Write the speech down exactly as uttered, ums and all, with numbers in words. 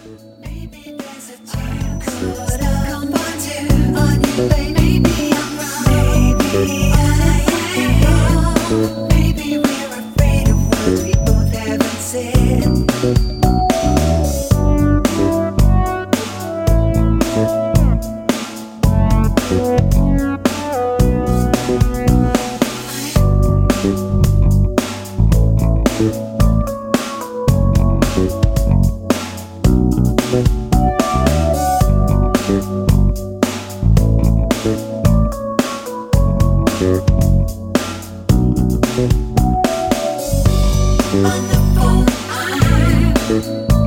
Maybe there's a chance. Could I come back to on you, baby? Maybe I'm wrong. Maybe I am wrong. Maybe we're afraid of words we both haven't said. On the phone, I'm